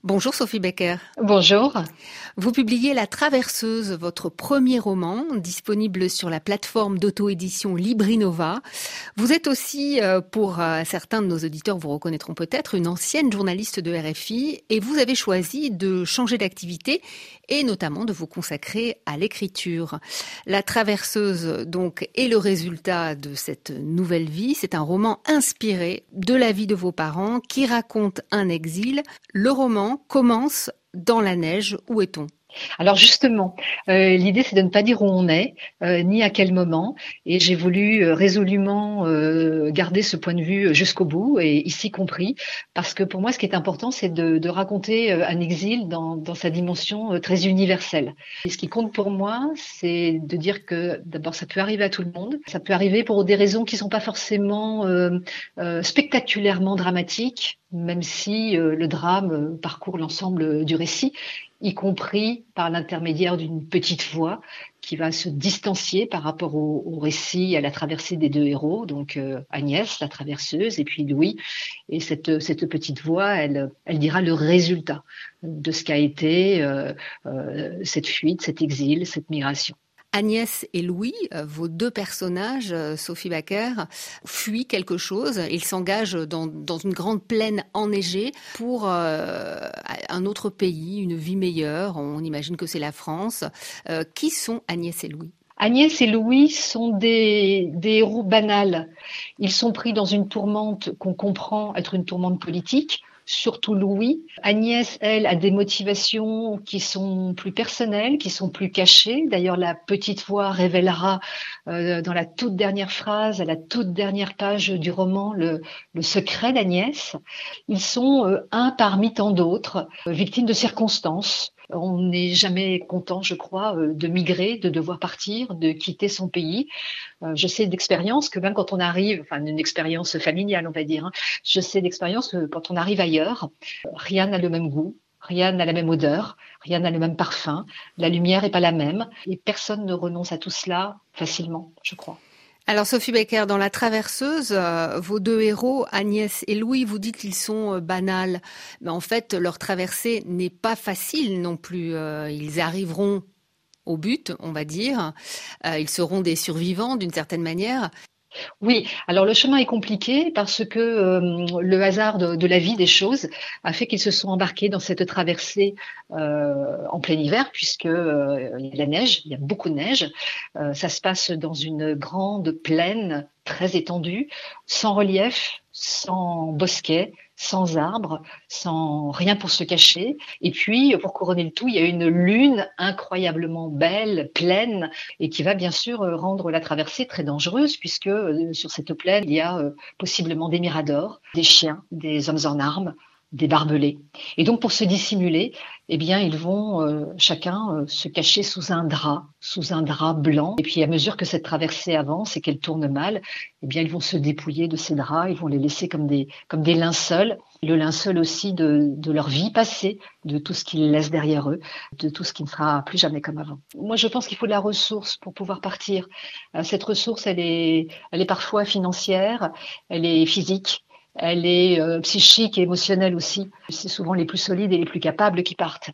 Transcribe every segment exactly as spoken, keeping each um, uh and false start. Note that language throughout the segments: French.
Bonjour Sophie Becker. Bonjour. Vous publiez La Traverseuse, votre premier roman, disponible sur la plateforme d'auto-édition Librinova. Vous êtes aussi, pour certains de nos auditeurs vous reconnaîtront peut-être, une ancienne journaliste de R F I et vous avez choisi de changer d'activité et notamment de vous consacrer à l'écriture. La Traverseuse, donc, est le résultat de cette nouvelle vie. C'est un roman inspiré de la vie de vos parents qui raconte un exil. Le roman commence dans la neige. Où est-on ? Alors justement, euh, l'idée c'est de ne pas dire où on est, euh, ni à quel moment, et j'ai voulu euh, résolument euh, garder ce point de vue jusqu'au bout, et ici compris, parce que pour moi ce qui est important c'est de, de raconter euh, un exil dans, dans sa dimension euh, très universelle. Et ce qui compte pour moi, c'est de dire que d'abord ça peut arriver à tout le monde, ça peut arriver pour des raisons qui ne sont pas forcément euh, euh, spectaculairement dramatiques, même si euh, le drame euh, parcourt l'ensemble du récit, y compris par l'intermédiaire d'une petite voix qui va se distancier par rapport au, au récit, à la traversée des deux héros, donc euh, Agnès, la traverseuse, et puis Louis. Et cette, cette petite voix, elle, elle dira le résultat de ce qu'a été euh, euh, cette fuite, cet exil, cette migration. Agnès et Louis, vos deux personnages, Sophie Becker, fuient quelque chose. Ils s'engagent dans, dans une grande plaine enneigée pour euh, un autre pays, une vie meilleure. On imagine que c'est la France. Euh, qui sont Agnès et Louis ? Agnès et Louis sont des, des héros banals. Ils sont pris dans une tourmente qu'on comprend être une tourmente politique. Surtout Louis. Agnès, elle, a des motivations qui sont plus personnelles, qui sont plus cachées. D'ailleurs, la petite voix révélera euh, dans la toute dernière phrase, à la toute dernière page du roman, le, le secret d'Agnès. Ils sont euh, un parmi tant d'autres, euh, victimes de circonstances. On n'est jamais content, je crois, euh, de migrer, de devoir partir, de quitter son pays. Euh, je sais d'expérience que même quand on arrive, enfin une expérience familiale, on va dire, hein, je sais d'expérience que quand on arrive ailleurs, rien n'a le même goût, rien n'a la même odeur, rien n'a le même parfum, la lumière n'est pas la même et personne ne renonce à tout cela facilement, je crois. Alors Sophie Becker, dans La Traverseuse, euh, vos deux héros, Agnès et Louis, vous dites qu'ils sont euh, banals. Mais en fait, leur traversée n'est pas facile non plus. Euh, ils arriveront au but, on va dire. Euh, ils seront des survivants d'une certaine manière. Oui, alors le chemin est compliqué parce que euh, le hasard de, de la vie des choses a fait qu'ils se sont embarqués dans cette traversée euh, en plein hiver, puisque euh, il y a de la neige, il y a beaucoup de neige. Euh, ça se passe dans une grande plaine très étendue, sans relief, sans bosquet, sans arbres, sans rien pour se cacher. Et puis, pour couronner le tout, il y a une lune incroyablement belle, pleine, et qui va bien sûr rendre la traversée très dangereuse, puisque euh, sur cette plaine, il y a euh, possiblement des miradors, des chiens, des hommes en armes, des barbelés. Et donc, pour se dissimuler, eh bien, ils vont euh, chacun euh, se cacher sous un drap, sous un drap blanc. Et puis, à mesure que cette traversée avance et qu'elle tourne mal, eh bien, ils vont se dépouiller de ces draps, ils vont les laisser comme des, comme des linceuls. Le linceul aussi de, de leur vie passée, de tout ce qu'ils laissent derrière eux, de tout ce qui ne sera plus jamais comme avant. Moi, je pense qu'il faut de la ressource pour pouvoir partir. Cette ressource, elle est, elle est parfois financière, elle est physique. Elle est euh, psychique et émotionnelle aussi. C'est souvent les plus solides et les plus capables qui partent.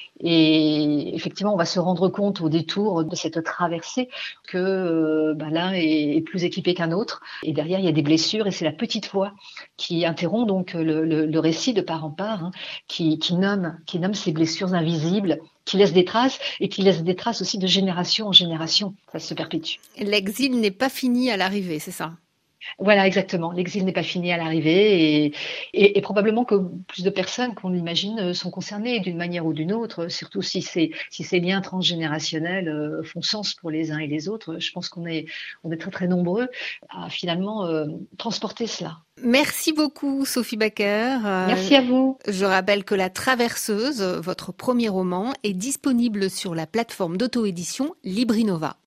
Et effectivement, on va se rendre compte au détour de cette traversée que euh, ben, l'un est, est plus équipé qu'un autre. Et derrière, il y a des blessures et c'est la petite voix qui interrompt donc le, le, le récit de part en part, hein, qui, qui, nomme, qui nomme ces blessures invisibles, qui laisse des traces et qui laisse des traces aussi de génération en génération. Ça se perpétue. L'exil n'est pas fini à l'arrivée, c'est ça ? Voilà, exactement. L'exil n'est pas fini à l'arrivée et, et, et probablement que plus de personnes qu'on l'imagine sont concernées d'une manière ou d'une autre, surtout si ces, si ces liens transgénérationnels euh, font sens pour les uns et les autres. Je pense qu'on est, on est très très nombreux à finalement euh, transporter cela. Merci beaucoup Sophie Becker. Merci à vous. Je rappelle que La Traverseuse, votre premier roman, est disponible sur la plateforme d'auto-édition Librinova.